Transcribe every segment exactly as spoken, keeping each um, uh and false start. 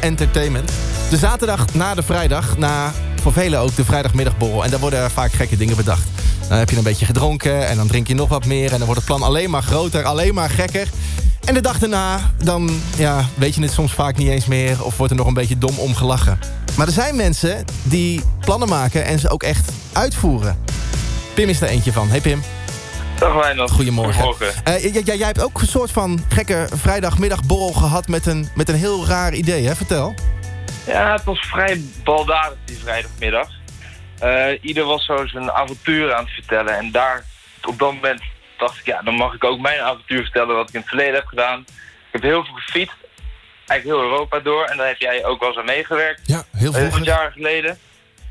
entertainment. De zaterdag na de vrijdag, na voor velen ook de vrijdagmiddagborrel. En daar worden vaak gekke dingen bedacht. Dan heb je een beetje gedronken en dan drink je nog wat meer. En dan wordt het plan alleen maar groter, alleen maar gekker. En de dag daarna, dan ja, weet je het soms vaak niet eens meer. Of wordt er nog een beetje dom om gelachen. Maar er zijn mensen die plannen maken en ze ook echt uitvoeren. Pim is er eentje van. Hey Pim. Dag Wijnand. Goedemorgen. Goedemorgen. Uh, j- j- jij hebt ook een soort van gekke vrijdagmiddagborrel gehad met een, met een heel raar idee, hè? Vertel. Ja, het was vrij baldadig die vrijdagmiddag. Uh, ieder was zo zijn avontuur aan het vertellen. En daar, op dat moment, dacht ik, ja, dan mag ik ook mijn avontuur vertellen wat ik in het verleden heb gedaan. Ik heb heel veel gefietst. Eigenlijk heel Europa door. En daar heb jij ook wel eens aan meegewerkt. Ja, heel veel. Honderd jaar geleden.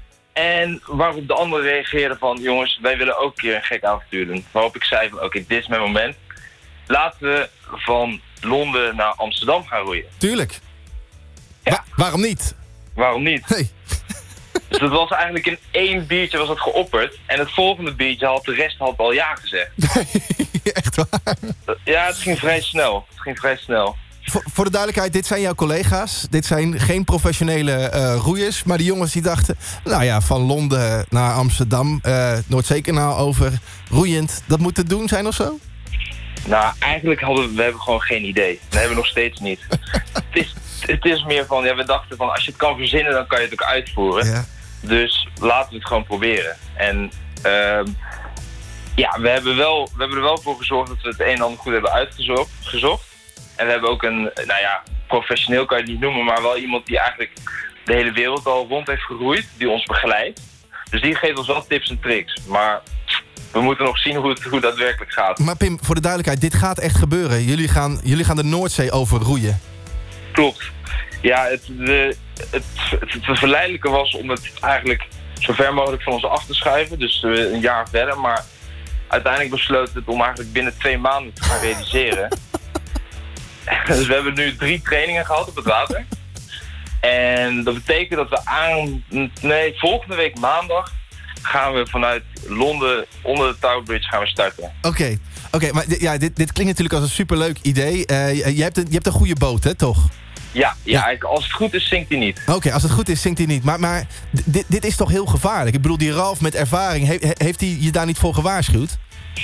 En waarop de anderen reageerden van, jongens, wij willen ook een keer een gek avontuur doen. Waarop ik zei van, oké, okay, dit is mijn moment. Laten we van Londen naar Amsterdam gaan roeien. Tuurlijk. Ja. Wa- waarom niet? Waarom niet? Hey. Dus dat was eigenlijk in één biertje was het geopperd. En het volgende biertje had de rest had al ja gezegd. Echt waar? Ja, het ging vrij snel. Het ging vrij snel. Voor, voor de duidelijkheid, dit zijn jouw collega's. Dit zijn geen professionele uh, roeiers. Maar die jongens die dachten, nou ja, van Londen naar Amsterdam, uh, Noordzeekanaal over, roeiend. Dat moet te doen zijn of zo? Nou, eigenlijk hadden we, we hebben gewoon geen idee. Dat hebben we nog steeds niet. het, is, het is meer van, ja, we dachten van, als je het kan verzinnen, dan kan je het ook uitvoeren. Ja. Dus laten we het gewoon proberen. En uh, ja, we hebben, wel, we hebben er wel voor gezorgd dat we het een en ander goed hebben uitgezocht. Gezocht. En we hebben ook een, nou ja, professioneel kan je het niet noemen, maar wel iemand die eigenlijk de hele wereld al rond heeft geroeid, die ons begeleidt. Dus die geeft ons wel tips en tricks. Maar we moeten nog zien hoe het hoe daadwerkelijk gaat. Maar Pim, voor de duidelijkheid, dit gaat echt gebeuren. Jullie gaan, jullie gaan de Noordzee over roeien. Klopt. Ja, het, de, het, het, het verleidelijke was om het eigenlijk zo ver mogelijk van ons af te schuiven. Dus uh, een jaar verder. Maar uiteindelijk besloten we het om eigenlijk binnen twee maanden te gaan realiseren. Dus we hebben nu drie trainingen gehad op het water. En dat betekent dat we aan... Nee, volgende week maandag gaan we vanuit Londen onder de Tower Bridge gaan we starten. Oké, okay. okay, maar d- ja, dit, dit klinkt natuurlijk als een superleuk idee. Uh, je, je, hebt een, je hebt een goede boot, hè, toch? Ja, ja, ja. Als het goed is, zinkt hij niet. Oké, okay, als het goed is, zinkt hij niet. Maar, maar dit, dit is toch heel gevaarlijk? Ik bedoel, die Ralf met ervaring, he, heeft hij je daar niet voor gewaarschuwd?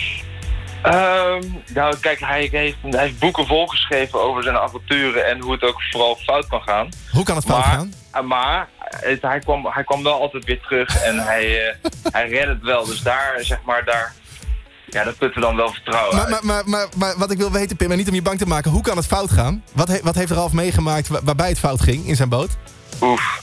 Um, nou, kijk, hij heeft, hij heeft boeken volgeschreven over zijn avonturen en hoe het ook vooral fout kan gaan. Hoe kan het fout maar, gaan? Maar het, hij, kwam, hij kwam wel altijd weer terug en hij, uh, hij redde het wel. Dus daar, zeg maar, daar, ja, daar putten we dan wel vertrouwen maar, maar, maar, maar, maar wat ik wil weten, Pim, en niet om je bang te maken, hoe kan het fout gaan? Wat, he, wat heeft Ralf meegemaakt waar, waarbij het fout ging in zijn boot? Oef.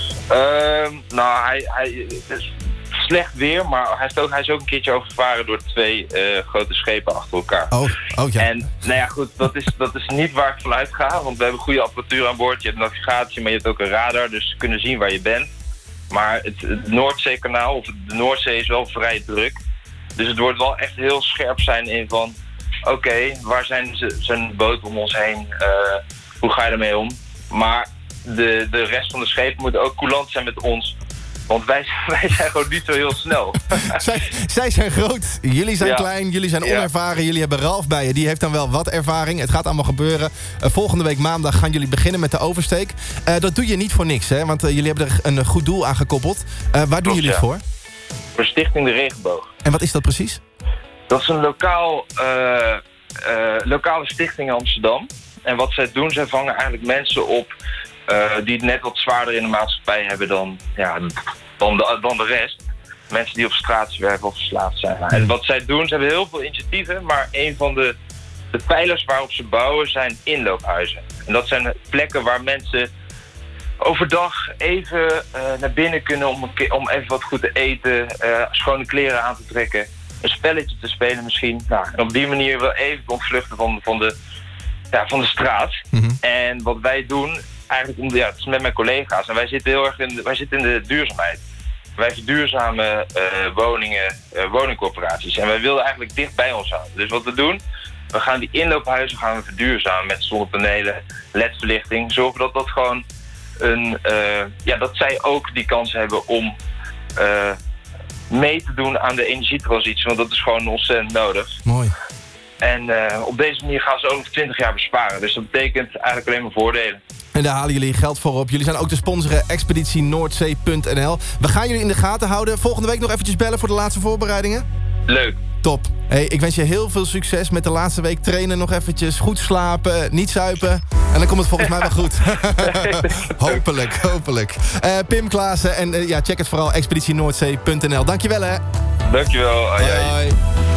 Um, nou, hij... hij dus, slecht weer, maar hij is, ook, hij is ook een keertje overgevaren door twee uh, grote schepen achter elkaar. Oh, oh ja. En nou ja, goed, dat is, dat is niet waar ik vanuit ga, want we hebben goede apparatuur aan boord. Je hebt navigatie, maar je hebt ook een radar, dus ze kunnen zien waar je bent. Maar het, het Noordzeekanaal, of de Noordzee is wel vrij druk. Dus het wordt wel echt heel scherp zijn in van, oké, okay, waar zijn ze, zijn boten om ons heen? Uh, hoe ga je ermee om? Maar de, de rest van de schepen moeten ook coulant zijn met ons. Want wij, wij zijn gewoon niet zo heel snel. zij, zij zijn groot, jullie zijn ja. klein, jullie zijn onervaren. Ja. Jullie hebben Ralf bij je, die heeft dan wel wat ervaring. Het gaat allemaal gebeuren. Uh, volgende week maandag gaan jullie beginnen met de oversteek. Uh, dat doe je niet voor niks, hè? Want uh, jullie hebben er een goed doel aan gekoppeld. Uh, waar Klopt, doen jullie ja. het voor? Voor Stichting de Regenboog. En wat is dat precies? Dat is een lokaal, uh, uh, lokale stichting in Amsterdam. En wat zij doen, zij vangen eigenlijk mensen op Uh, die het net wat zwaarder in de maatschappij hebben dan, ja, dan, de, dan de rest. Mensen die op straat zwerven of verslaafd zijn. En wat zij doen, ze hebben heel veel initiatieven, maar een van de, de pijlers waarop ze bouwen zijn inloophuizen. En dat zijn plekken waar mensen overdag even uh, naar binnen kunnen om, een, om even wat goed te eten, uh, schone kleren aan te trekken, een spelletje te spelen misschien. Nou, en op die manier wel even te ontvluchten van, van, de, ja, van de straat. Mm-hmm. En wat wij doen, eigenlijk om, ja, het is met mijn collega's en wij zitten heel erg in, wij zitten in de duurzaamheid. Wij verduurzamen uh, woningen, uh, woningcorporaties en wij wilden eigenlijk dicht bij ons houden. Dus wat we doen, we gaan die inloophuizen gaan we verduurzamen met zonnepanelen, L E D-verlichting. Zorgen dat dat gewoon een, uh, ja, dat zij ook die kans hebben om uh, mee te doen aan de energietransitie, want dat is gewoon ontzettend nodig. Mooi. En uh, op deze manier gaan ze ook nog twintig jaar besparen. Dus dat betekent eigenlijk alleen maar voordelen. En daar halen jullie geld voor op. Jullie zijn ook de sponsoren expeditie noordzee punt n l. We gaan jullie in de gaten houden. Volgende week nog eventjes bellen voor de laatste voorbereidingen. Leuk. Top. Hey, ik wens je heel veel succes met de laatste week trainen. Nog eventjes goed slapen, niet zuipen. En dan komt het volgens mij wel goed. hopelijk, hopelijk. Uh, Pim Klaassen en uh, ja, check het vooral expeditie noordzee punt n l. Dankjewel hè. Dankjewel. Ai, ai. Bye.